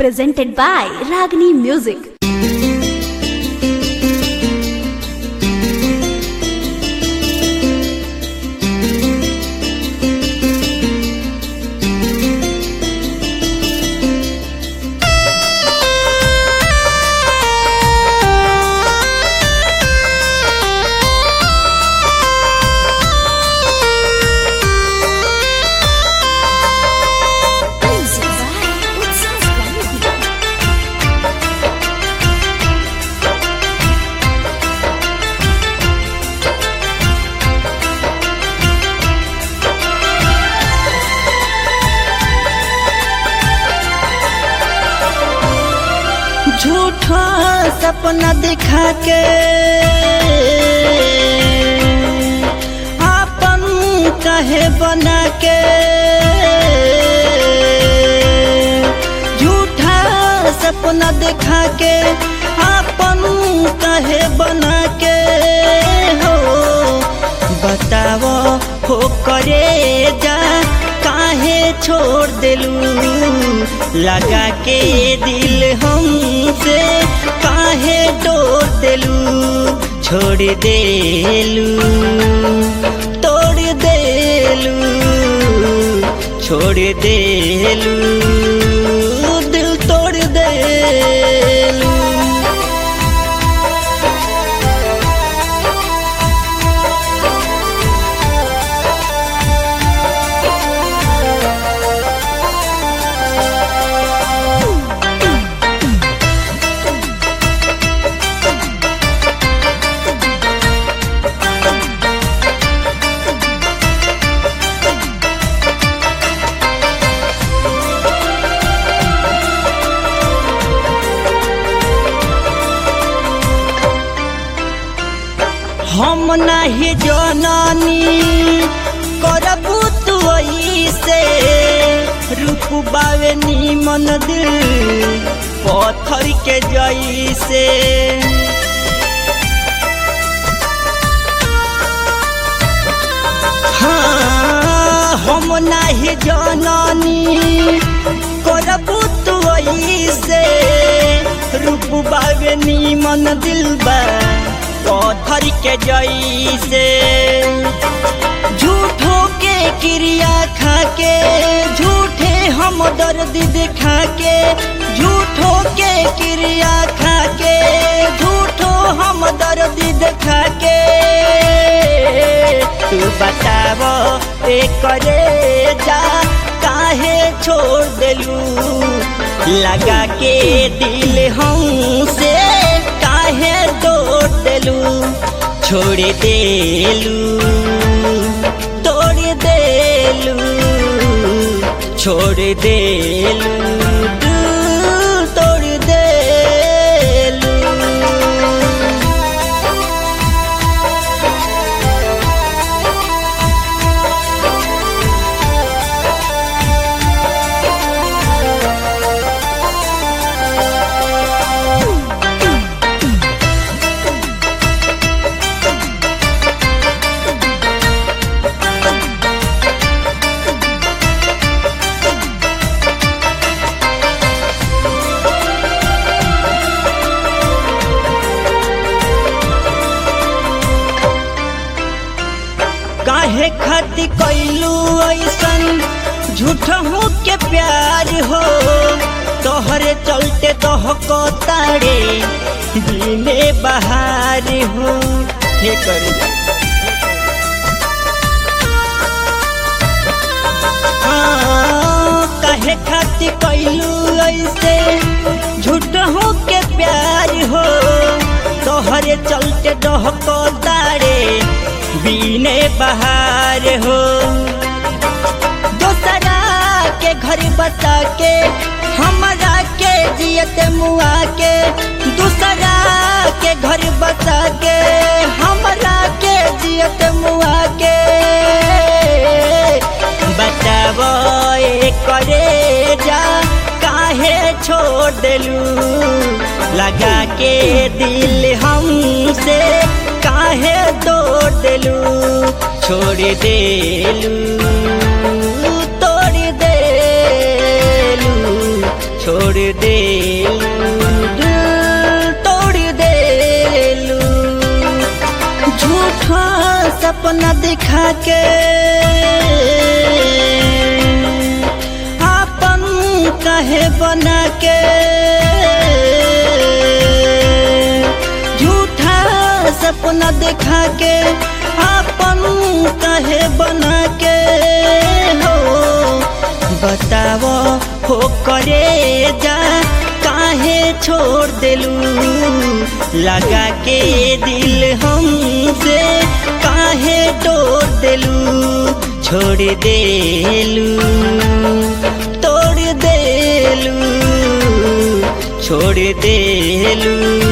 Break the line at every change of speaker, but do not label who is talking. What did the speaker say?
presented by Ragini Music.
झूठा सपना दिखा के आपन कहे बना के, झूठा सपना दिखा के आपन कहे बना के हो बताओ हो करे जा काहे छोड़ दिलू लगा के दिल हमसे काहे तोड़ दिलू छोड़ देलू तोड़ देलू छोड़ देलू दिल तोड़ देलू। हम नहीं जननी करबू तू ऐसे रूप बावे नीमन दिल पत्थर के जैसे, हाँ हम नहीं जननी करबू तू ऐसे रूप बावे नीमन दिल बा पत्थर के जैसे, झूठों के क्रिया खा के झूठे हम दर्द दिखा के, झूठों के क्रिया खा के झूठों हम दर्द दिखा के, तू बताओ करे जा काहे छोड़ दिलू लगा के दिल हमसे काहे तोड़ दिलू छोड़ देलू तोड़ देलू छोड़ देलू तोड़ देलू। काहे खाती कैलू ऐसन झूठहू के प्यार हो तोहरे चलते दहको तारे दिने बहार हो हे कर काहे खाती कैलू ऐसे झूठहू के प्यार हो तोहरे चलते दहको तारे बीने बहार हो, दूसरा के घर बता के हमारा के जियत मुआ के, दूसरा के घर बता के हमारा के जियत मुआ के, बताओ करे जा काहे छोड़ दिलू लगा के दिल हमसे काहे तोड़ दिलू छोड़ देलू तोड़ देलू छोड़ छोड़ देलू तोड़ देलू झूठा सपना दिखा के आपन कहे बना के झूठा सपना दिखा के आपन कहे बना के हो बताओ हो करे जा काहे छोड़ देलू लगा के दिल हमसे काहे तोड़ देलू छोड़ देलू तोड़ देलू छोड़ देलू